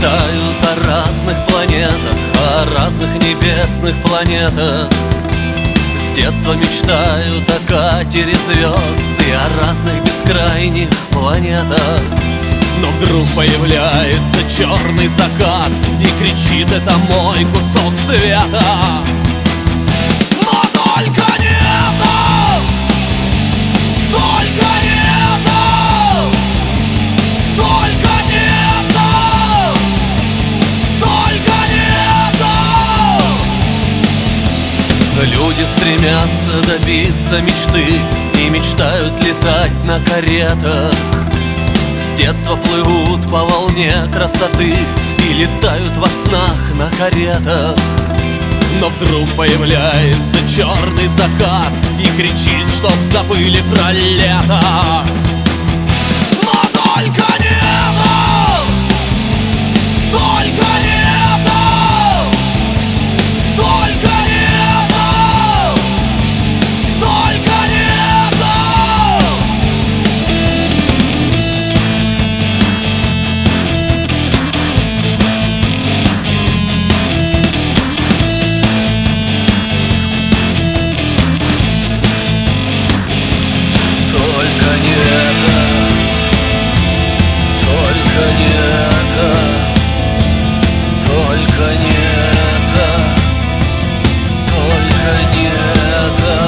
мечтают о разных планетах, о разных небесных планетах. С детства мечтают о катере звезд и о разных бескрайних планетах. Но вдруг появляется черный закат и кричит: это мой кусок света. Но только не это! Только не это! Только не это! Только не это! Люди стремятся добиться мечты и мечтают летать на каретах. С детства плывут по волне красоты и летают во снах на каретах. Но вдруг появляется черный закат и кричит, чтоб забыли про лето. Но только не это! Только не это! Только не это! Только не это! Только не это, только не это, только не это, только не это.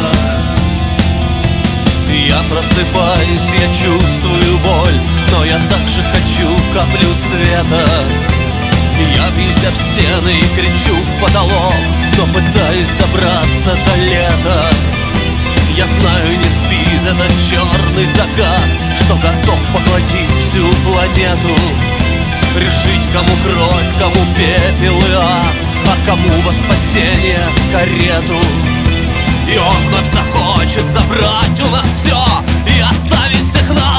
Я просыпаюсь, я чувствую боль, но я также хочу каплю света. Я бьюсь об стены и кричу в потолок, но пытаюсь добраться до лета. Я знаю, не спит этот черный закат, что готов поглотить всю планету. Решить, кому кровь, кому пепел и ад, а кому во спасение карету. И он вновь захочет забрать у нас все и оставить всех нас